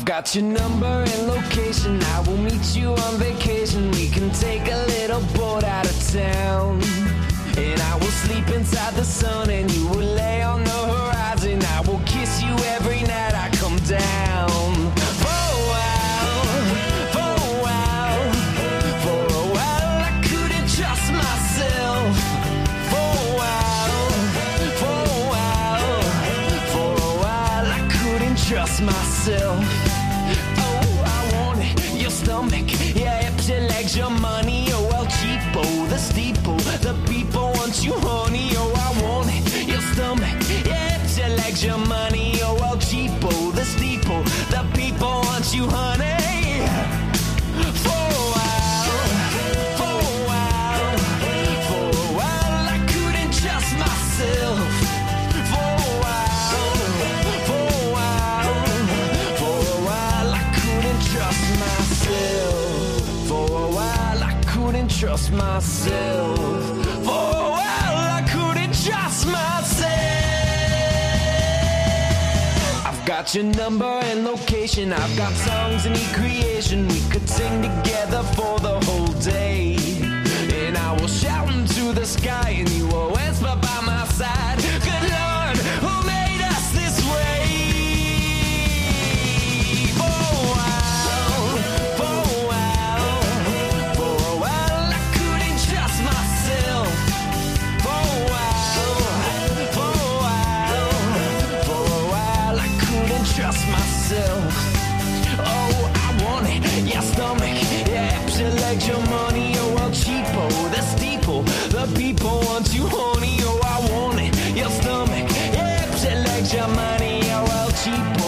Got your number and location, I will meet you on vacation. We can take a little boat out of town, and I will sleep inside the sun and you will lay on the horizon. I will kiss you every night I come down. For a while, for a while, for a while I couldn't trust myself. For a while, for a while, for a while I couldn't trust myself. Stomach, your hips, your legs, your money, oh well cheapo, the steeple, the people want you honey, oh I want it, your stomach, your hips, your legs, your money, oh well cheapo, the steeple, the people want you honey. For a while, for a while, for a while I couldn't trust myself. For a while, for a while, for a while I couldn't trust myself. For a while I couldn't trust myself. For a while I couldn't trust myself. I've got your number and location, I've got songs and creation. We could sing together for the whole day, and I will shout into the sky and you will whisper by my side. Good Lord, who made us this way? For a while, for a while, for a while I couldn't trust myself. For a while, for a while, for a while I couldn't trust myself. Oh, I want it, your stomach, your hips, your legs, your money, oh well cheapo, the steeple, the people want you honey, oh I want it, your stomach, your hips, your legs, your money, oh well cheapo.